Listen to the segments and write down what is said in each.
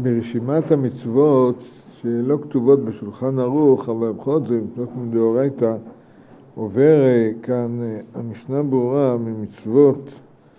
ברשימת המצוות שלא כתובות בשולחן ערוך, אבל בכל זאת, מצוות מדאורייתא, עובר כאן המשנה ברורה ממצוות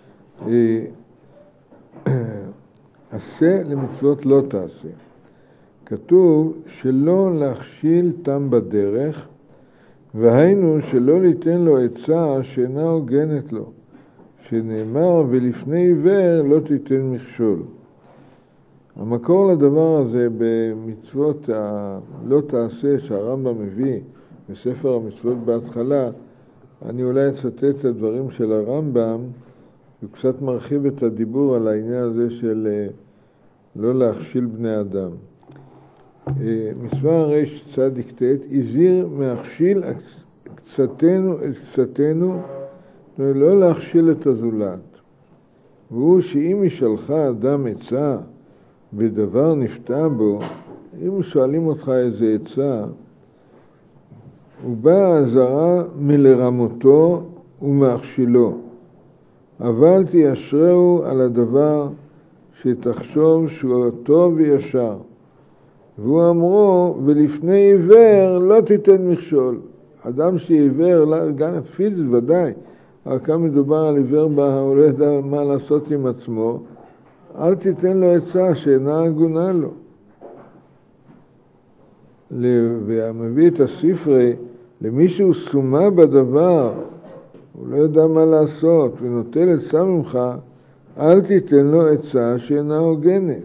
עשה למצוות לא תעשה. כתוב שלא להכשיל תם בדרך, והיינו שלא ליתן לו עצה שאינה הוגנת לו, שנאמר ולפני עיוור לא תיתן מכשול. המקור לדבר הזה במצוות לא תעשה שהרמב"ם מביא בספר המצוות בהתחלה, אני אולי אצטט את הדברים של הרמב"ם וקצת מרחיב את הדיבור על העניין הזה של לא להכשיל בני אדם. מצווה רש צדיק ת' הזהיר מהכשיל קצתנו לא להכשיל את הזולת. והוא שאם ישאלך אדם עצה בדבר נפתע בו, אם שואלים אותך איזה עצה, הוא בא הזרה מלרמותו ומהכשילו, אבל תישרהו על הדבר שתחשוב שהוא טוב וישר. והוא אמרו, ולפני עיוור לא תיתן מכשול. אדם שעיוור, גם פיזית ודאי, אבל כאן מדובר על עיוור בה, הוא לא יודע מה לעשות עם עצמו, אל תיתן לו עצה שאינה הגונה לו. והמביא את הספרי, למי שהוא סומה בדבר, הוא לא יודע מה לעשות, ונוטל עצה ממך, אל תיתן לו עצה שאינה הוגנת.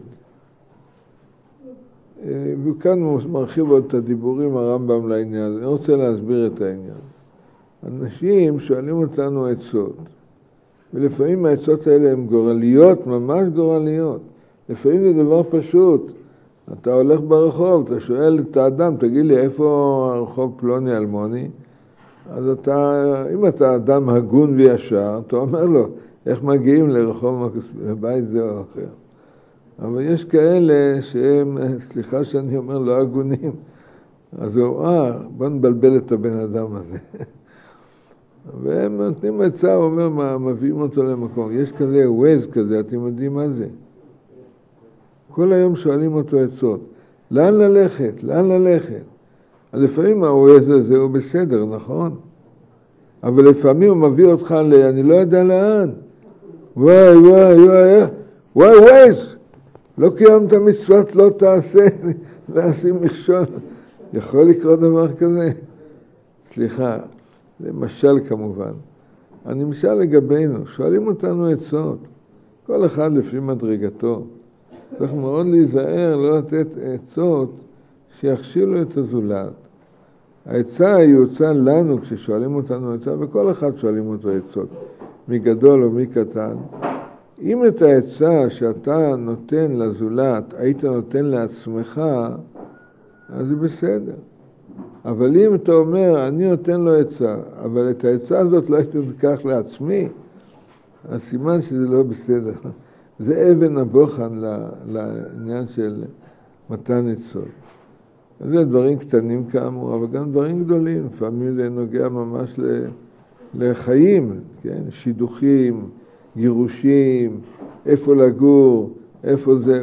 וכאן הוא מרחיב עוד את הדיבורים הרמב"ם לעניין. אני רוצה להסביר את העניין. אנשים שואלים אותנו עצות, ולפעמים העצות האלה הן גורליות, ממש גורליות. לפעמים זה דבר פשוט. אתה הולך ברחוב, אתה שואל את האדם, תגיד לי איפה הרחוב פלוני אלמוני? אז אם אתה אדם הגון וישר, אתה אומר לו, איך מגיעים לרחוב לבית זה או אחר. אבל יש כאלה שהם, סליחה שאני אומר, לא הגונים. אז הוא, בוא נבלבל את הבן אדם הזה. והם נותנים עצה, הוא אומר, מביאים אותו למקום. יש כזה ווייז כזה, אתם יודעים מה זה? כל היום שואלים אותו עצות. לאן ללכת? לאן ללכת? אז לפעמים הווייז הזה הוא בסדר, נכון? אבל לפעמים הוא מביא אותך אני לא יודע לאן. וואי, ווייז! לא קיימת מצוות לא תעשה, להשים מכשול. יכול לקרות דבר כזה? סליחה, זה משל כמובן. הנמשל לגבינו, שואלים אותנו עצות. כל אחד לפי מדרגתו. צריך מאוד להיזהר, לא לתת עצות שיכשילו את הזולת. העצה היא הוצאה לנו כששואלים אותנו עצה, וכל אחד שואלים אותו עצות, מגדול או מקטן. אם את העצה שאתה נותן לזולת, היית נותן לעצמך, אז זה בסדר. אבל אם אתה אומר, אני נותן לו עצה, אבל את העצה הזאת לא הייתי ניקח לעצמי, אז סימן שזה לא בסדר. זה אבן הבוחן לעניין של מתן עצות. זה דברים קטנים כאמור, אבל גם דברים גדולים. לפעמים זה נוגע ממש לחיים, כן? שידוכים, גירושים, איפה לגור, איפה זה,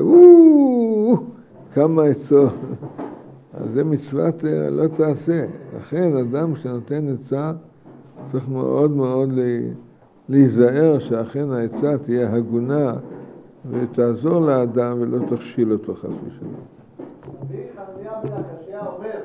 כמה עצות. אז זה מצוות לא תעשה. לכן אדם שנותן עצה צריך מאוד מאוד להיזהר שאכן העצה תהיה הגונה ותעזור לאדם ולא תכשיל אותו חס ושלום.